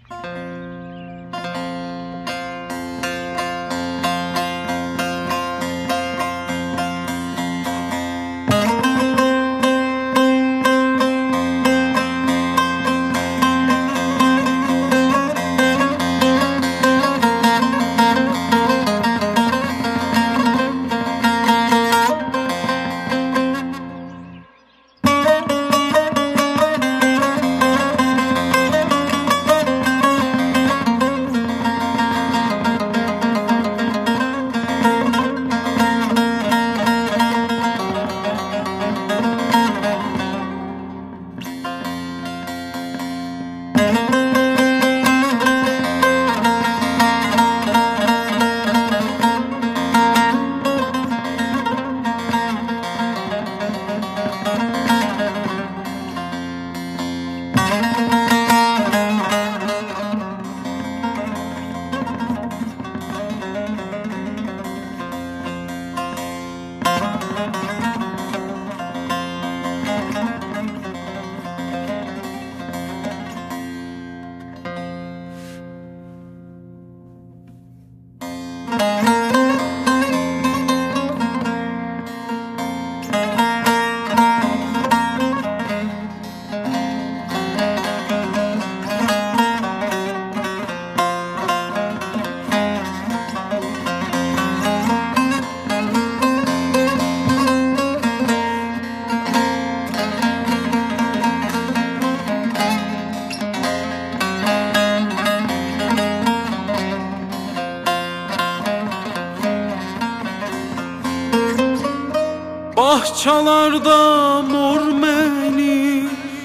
Bahçalarda mor meni,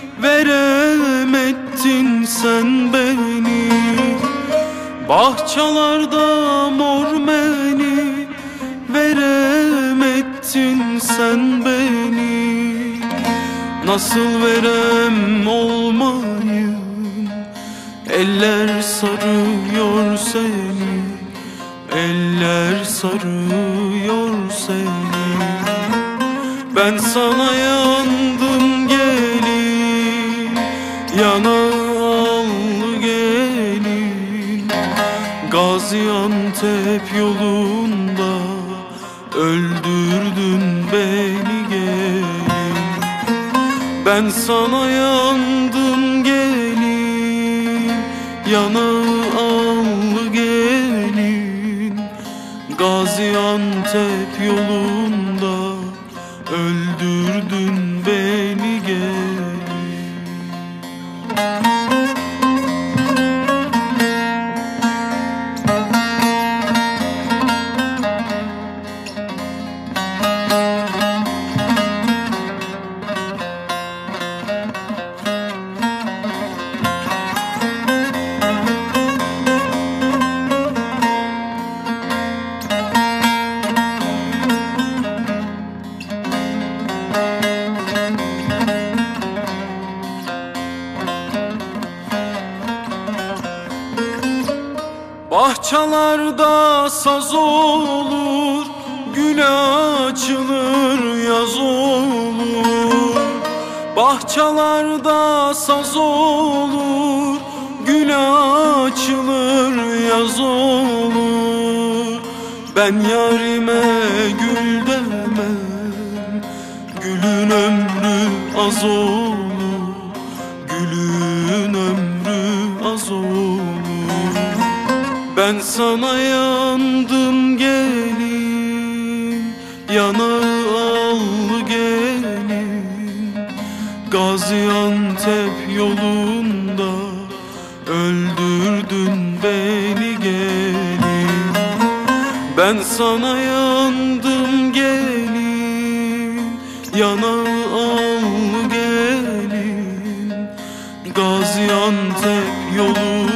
veremedin sen beni. Bahçalarda mor meni, veremedin sen beni. Nasıl verem olmayım, eller sarıyor seni, eller sarıyor seni. Ben sana yandım gelin, yanalı gelin. Gaziantep yolunda öldürdün beni gelin. Ben sana yandım gelin, yanalı gelin. Gaziantep yolunda öldürdün beni gelin. Bahçalarda saz olur, gül açılır yaz olur. Bahçalarda saz olur, gül açılır yaz olur. Ben yarime gül demem, gülün ömrü az olur, gülün ömrü az olur. Ben sana yandım gelin, yanalı gelin. Gaziantep yolunda öldürdün beni gelin. Ben sana yandım gelin, yanalı gelin. Gaziantep yolunda